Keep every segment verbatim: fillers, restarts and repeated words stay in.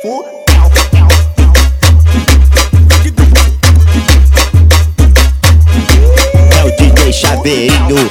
É o D J Chaveirinho.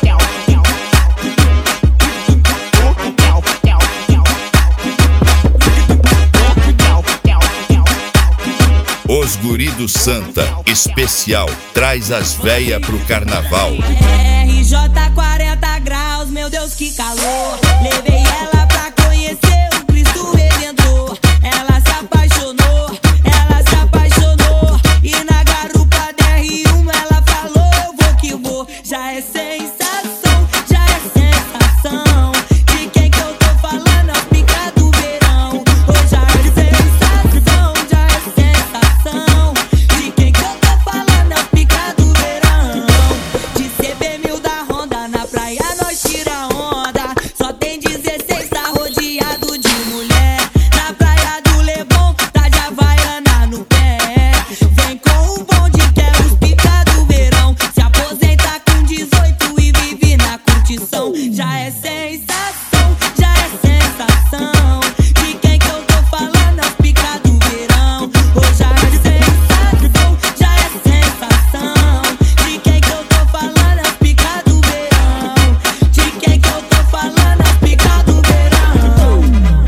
Os guri do Santa, especial, traz as véia pro carnaval. R J quarenta graus, meu Deus que calor. Levei ela pra conhecer o Cristo Redentor. Ela se apaixonou, ela se apaixonou. E na garupa da R um ela falou, eu vou que vou. Já é sensação, já é sensação. De quem que eu tô falando, as picas do verão. Oh, já é sensação, já é sensação. De quem que eu tô falando, as picas do verão. De C B mil da Honda, na praia nós tira onda. Só tem dezesseis, tá rodeado de mulher. Na praia do Leblon, tá de Havaiana no pé. Vem com o bonde que é os pica do verão. Se aposenta com dezoito e vive na curtição. Já é sensação, já é sensação. De quem que eu tô falando, as pica do verão. Oh, já é sensação, já é sensação. De quem que eu tô falando, as pica do verão. De quem que eu tô falando, as pica do verão.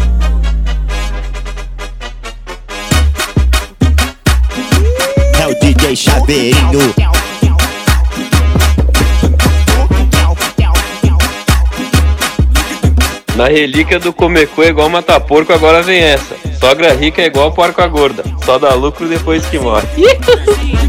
É o D J Chaveirinho. Na relíquia do Comecu é igual matar porco, agora vem essa. Sogra rica é igual porca gorda, só dá lucro depois que morre.